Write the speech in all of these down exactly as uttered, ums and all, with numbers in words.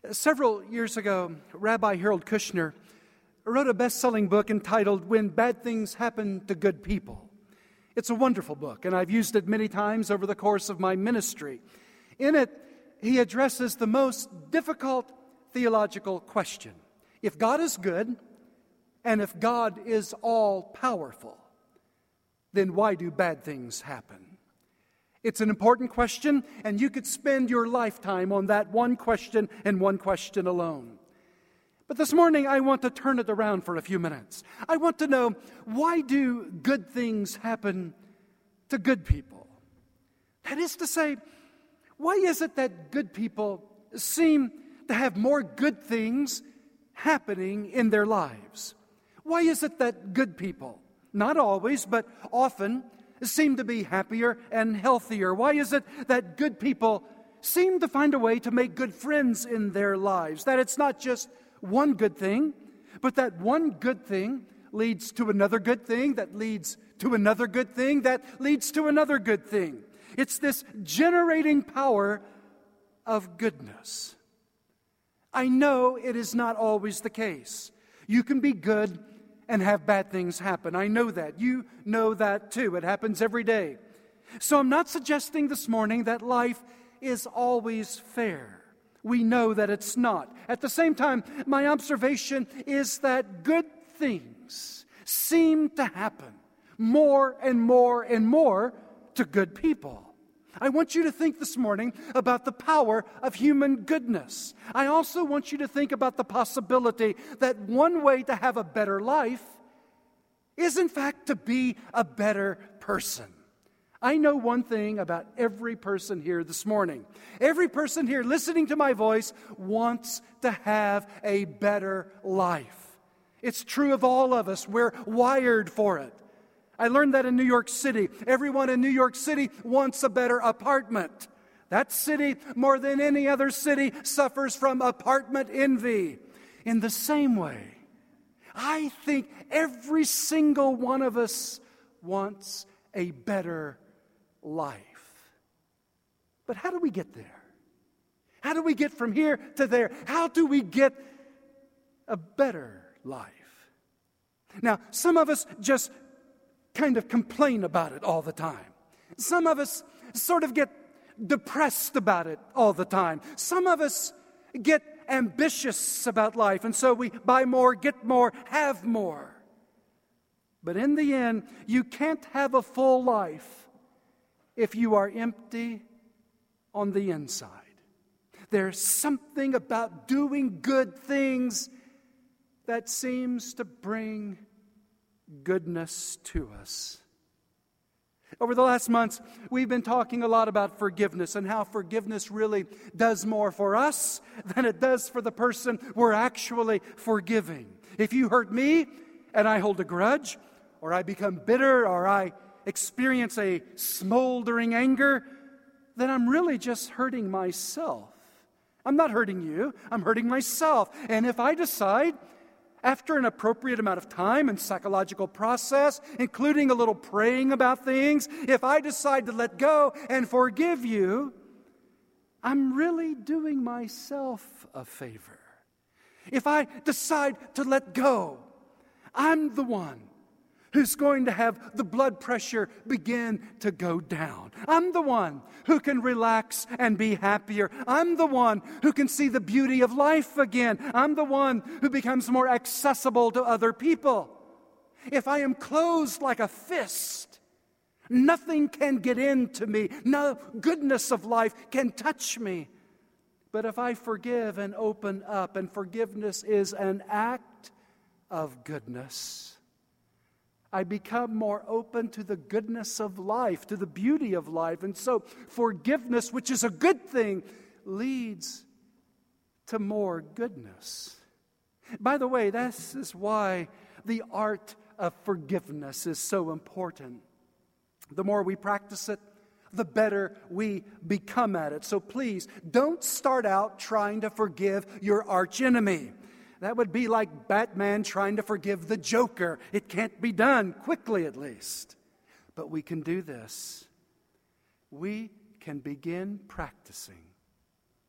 Several years ago, Rabbi Harold Kushner wrote a best-selling book entitled When Bad Things Happen to Good People. It's a wonderful book, and I've used it many times over the course of my ministry. In it, he addresses the most difficult theological question. If God is good, and if God is all-powerful, then why do bad things happen? It's an important question, and you could spend your lifetime on that one question and one question alone. But this morning, I want to turn it around for a few minutes. I want to know, why do good things happen to good people? That is to say, why is it that good people seem to have more good things happening in their lives? Why is it that good people, not always, but often, seem to be happier and healthier? Why is it that good people seem to find a way to make good friends in their lives? That it's not just one good thing, but that one good thing leads to another good thing, that leads to another good thing, that leads to another good thing. It's this generating power of goodness. I know it is not always the case. You can be good and have bad things happen. I know that. You know that too. It happens every day. So I'm not suggesting this morning that life is always fair. We know that it's not. At the same time, my observation is that good things seem to happen more and more and more to good people. I want you to think this morning about the power of human goodness. I also want you to think about the possibility that one way to have a better life is, in fact, to be a better person. I know one thing about every person here this morning. Every person here listening to my voice wants to have a better life. It's true of all of us. We're wired for it. I learned that in New York City. Everyone in New York City wants a better apartment. That city, more than any other city, suffers from apartment envy. In the same way, I think every single one of us wants a better life. But how do we get there? How do we get from here to there? How do we get a better life? Now, some of us just kind of complain about it all the time. Some of us sort of get depressed about it all the time. Some of us get ambitious about life, and so we buy more, get more, have more. But in the end, you can't have a full life if you are empty on the inside. There's something about doing good things that seems to bring goodness to us. Over the last months, we've been talking a lot about forgiveness and how forgiveness really does more for us than it does for the person we're actually forgiving. If you hurt me and I hold a grudge, or I become bitter, or I experience a smoldering anger, then I'm really just hurting myself. I'm not hurting you, I'm hurting myself. And if I decide, after an appropriate amount of time and psychological process, including a little praying about things, if I decide to let go and forgive you, I'm really doing myself a favor. If I decide to let go, I'm the one who's going to have the blood pressure begin to go down. I'm the one who can relax and be happier. I'm the one who can see the beauty of life again. I'm the one who becomes more accessible to other people. If I am closed like a fist, nothing can get into me. No goodness of life can touch me. But if I forgive and open up, and forgiveness is an act of goodness, I become more open to the goodness of life, to the beauty of life. And so forgiveness, which is a good thing, leads to more goodness. By the way, this is why the art of forgiveness is so important. The more we practice it, the better we become at it. So please, don't start out trying to forgive your archenemy. That would be like Batman trying to forgive the Joker. It can't be done, quickly at least. But we can do this. We can begin practicing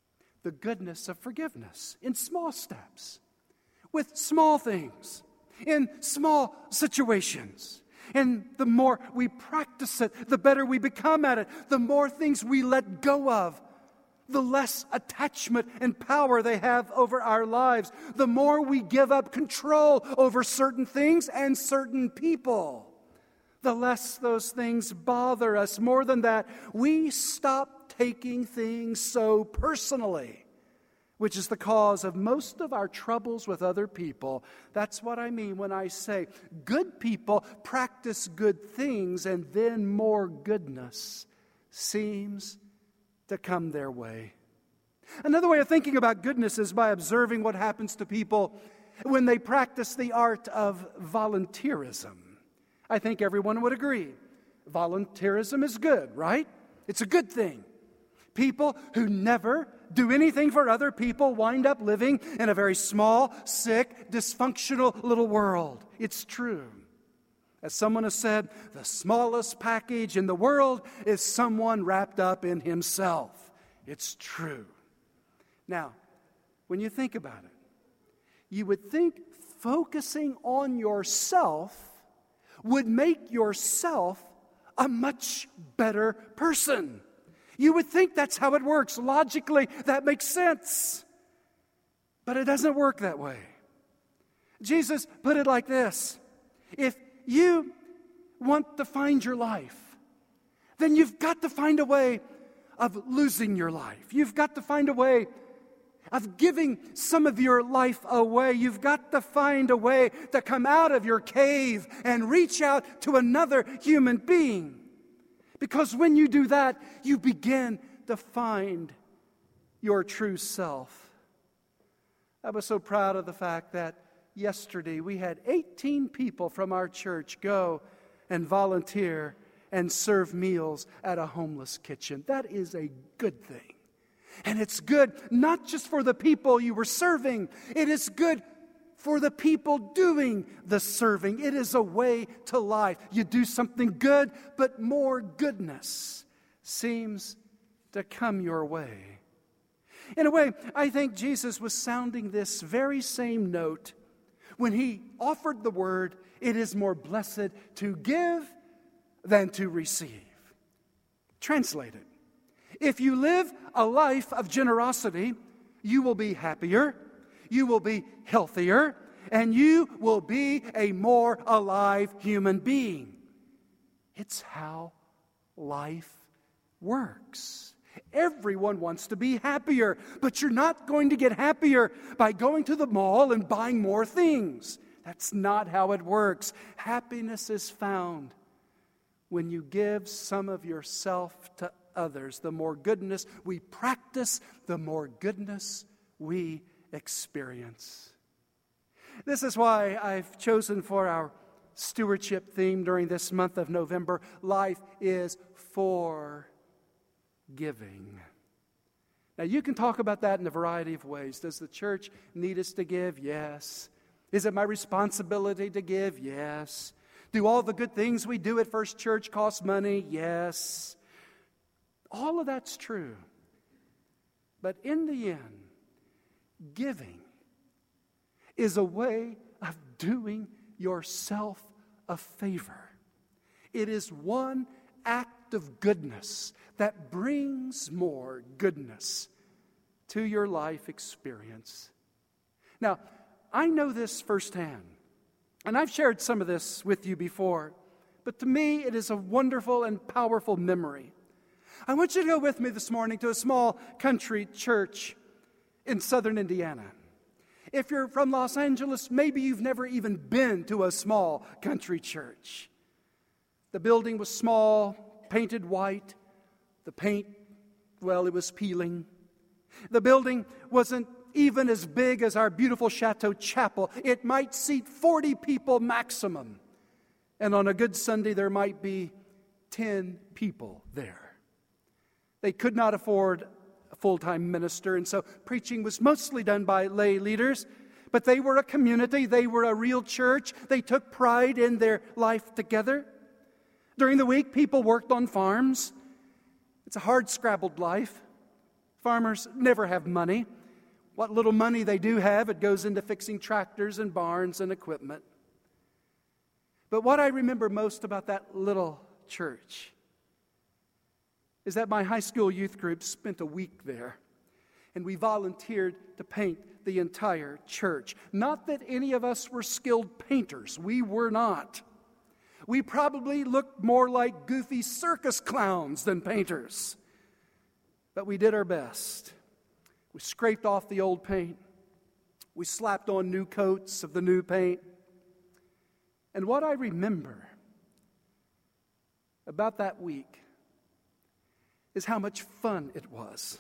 the goodness of forgiveness in small steps, with small things, in small situations. And the more we practice it, the better we become at it. The more things we let go of, the less attachment and power they have over our lives. The more we give up control over certain things and certain people, the less those things bother us. More than that, we stop taking things so personally, which is the cause of most of our troubles with other people. That's what I mean when I say good people practice good things, and then more goodness seems to come their way. Another way of thinking about goodness is by observing what happens to people when they practice the art of volunteerism. I think everyone would agree. Volunteerism is good, right? It's a good thing. People who never do anything for other people wind up living in a very small, sick, dysfunctional little world. It's true. As someone has said, the smallest package in the world is someone wrapped up in himself. It's true. Now, when you think about it, you would think focusing on yourself would make yourself a much better person. You would think that's how it works. Logically, that makes sense. But it doesn't work that way. Jesus put it like this: if you want to find your life, then you've got to find a way of losing your life. You've got to find a way of giving some of your life away. You've got to find a way to come out of your cave and reach out to another human being. Because when you do that, you begin to find your true self. I was so proud of the fact that yesterday we had eighteen people from our church go and volunteer and serve meals at a homeless kitchen. That is a good thing. And it's good not just for the people you were serving. It is good for the people doing the serving. It is a way to life. You do something good, but more goodness seems to come your way. In a way, I think Jesus was sounding this very same note when he offered the word, "It is more blessed to give than to receive." Translated, if you live a life of generosity, you will be happier, you will be healthier, and you will be a more alive human being. It's how life works. Everyone wants to be happier, but you're not going to get happier by going to the mall and buying more things. That's not how it works. Happiness is found when you give some of yourself to others. The more goodness we practice, the more goodness we experience. This is why I've chosen for our stewardship theme during this month of November, life is for giving. Now, you can talk about that in a variety of ways. Does the church need us to give? Yes. Is it my responsibility to give? Yes. Do all the good things we do at First Church cost money? Yes. All of that's true. But in the end, giving is a way of doing yourself a favor. It is one act of goodness that brings more goodness to your life experience. Now, I know this firsthand, and I've shared some of this with you before, but to me it is a wonderful and powerful memory. I want you to go with me this morning to a small country church in southern Indiana. If you're from Los Angeles, maybe you've never even been to a small country church. The building was small, painted white. The paint, well, it was peeling. The building wasn't even as big as our beautiful Chateau Chapel. It might seat forty people maximum. And on a good Sunday, there might be ten people there. They could not afford a full-time minister, and so preaching was mostly done by lay leaders. But they were a community. They were a real church. They took pride in their life together. During the week, people worked on farms. It's a hard-scrabbled life. Farmers never have money. What little money they do have, it goes into fixing tractors and barns and equipment. But what I remember most about that little church is that my high school youth group spent a week there, and we volunteered to paint the entire church. Not that any of us were skilled painters. We were not. We probably looked more like goofy circus clowns than painters. But we did our best. We scraped off the old paint. We slapped on new coats of the new paint. And what I remember about that week is how much fun it was.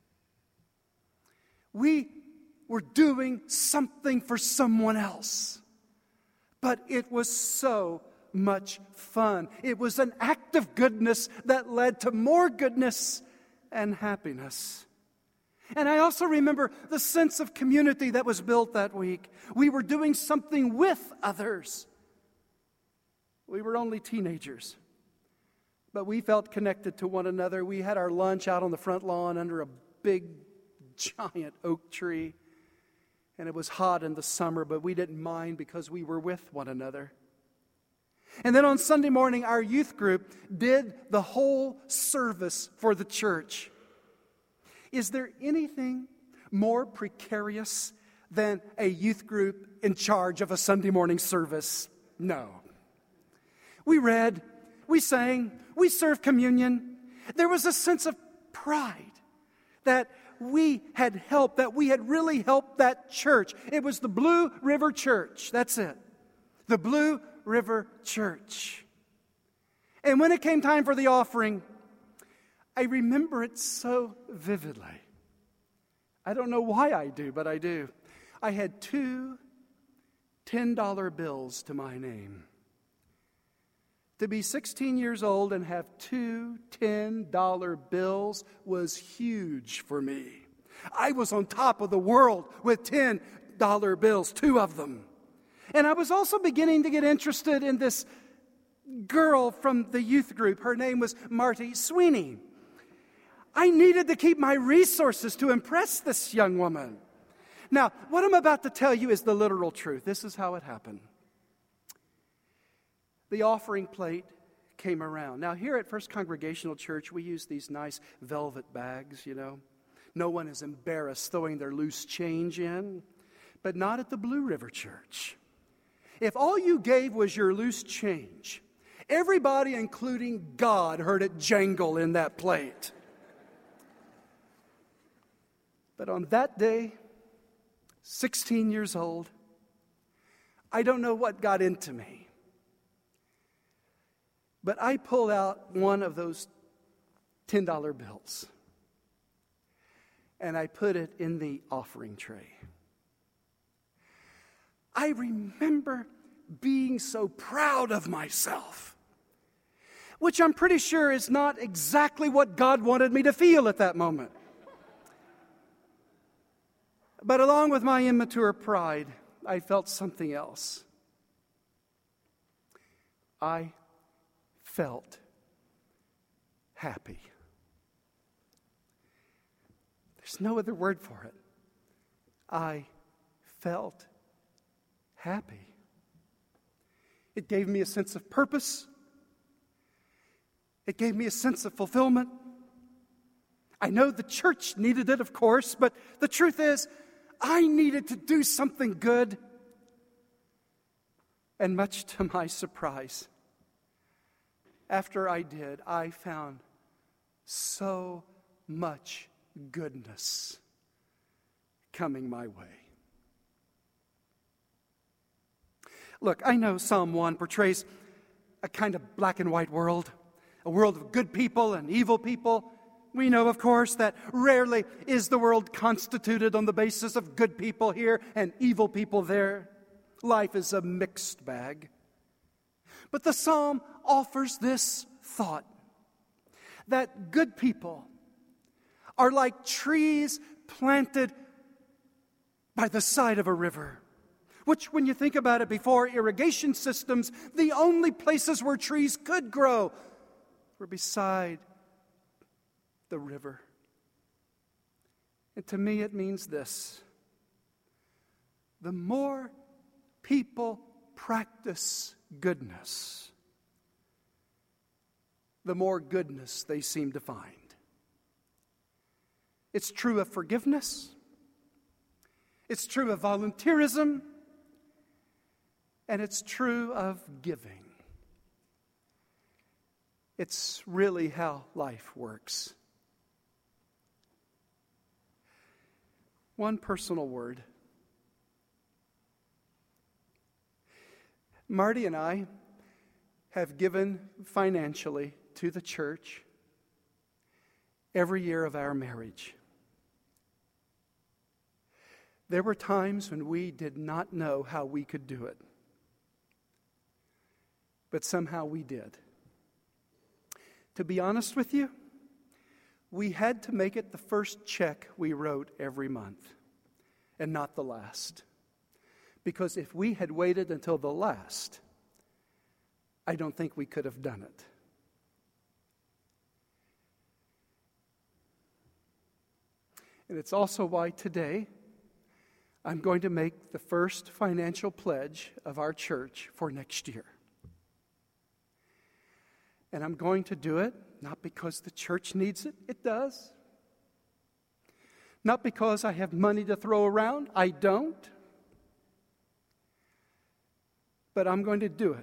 We were doing something for someone else, but it was so much fun. It was an act of goodness that led to more goodness and happiness. And I also remember the sense of community that was built that week. We were doing something with others. We were only teenagers, but we felt connected to one another. We had our lunch out on the front lawn under a big, giant oak tree, and it was hot in the summer, but we didn't mind because we were with one another. And then on Sunday morning, our youth group did the whole service for the church. Is there anything more precarious than a youth group in charge of a Sunday morning service? No. We read, we sang, we served communion. There was a sense of pride that we had helped, that we had really helped that church. It was the Blue River Church. That's it. The Blue River Church. And when it came time for the offering, I remember it so vividly. I don't know why I do, but I do. I had two ten-dollar bills to my name. To be sixteen years old and have two ten-dollar bills was huge for me. I was on top of the world with ten-dollar bills, two of them. And I was also beginning to get interested in this girl from the youth group. Her name was Marty Sweeney. I needed to keep my resources to impress this young woman. Now, what I'm about to tell you is the literal truth. This is how it happened. The offering plate came around. Now, here at First Congregational Church, we use these nice velvet bags, you know. No one is embarrassed throwing their loose change in, but not at the Blue River Church. If all you gave was your loose change, everybody, including God, heard it jangle in that plate. But on that day, sixteen years old, I don't know what got into me, but I pulled out one of those ten-dollar bills, and I put it in the offering tray. I remember being so proud of myself, which I'm pretty sure is not exactly what God wanted me to feel at that moment. But along with my immature pride, I felt something else. I felt happy. There's no other word for it. I felt happy. It gave me a sense of purpose. It gave me a sense of fulfillment. I know the church needed it, of course, but the truth is, I needed to do something good. And much to my surprise, after I did, I found so much goodness coming my way. Look, I know Psalm one portrays a kind of black and white world, a world of good people and evil people. We know, of course, that rarely is the world constituted on the basis of good people here and evil people there. Life is a mixed bag. But the psalm offers this thought, that good people are like trees planted by the side of a river, which, when you think about it, before irrigation systems, the only places where trees could grow were beside the river. And to me, it means this: the more people practice goodness, the more goodness they seem to find. It's true of forgiveness. It's true of volunteerism. And it's true of giving. It's really how life works. One personal word. Marty and I have given financially to the church every year of our marriage. There were times when we did not know how we could do it, but somehow we did. To be honest with you, we had to make it the first check we wrote every month and not the last. Because if we had waited until the last, I don't think we could have done it. And it's also why today I'm going to make the first financial pledge of our church for next year. And I'm going to do it not because the church needs it. It does. Not because I have money to throw around. I don't. But I'm going to do it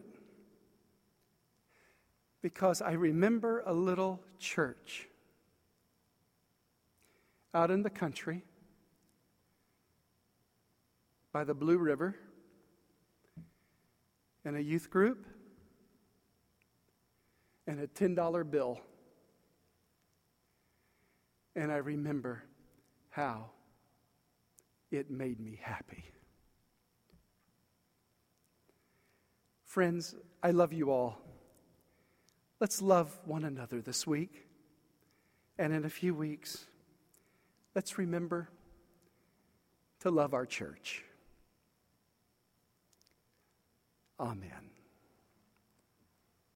because I remember a little church out in the country by the Blue River, and a youth group, and a ten dollar bill. And I remember how it made me happy. Friends, I love you all. Let's love one another this week. And in a few weeks, let's remember to love our church. Amen.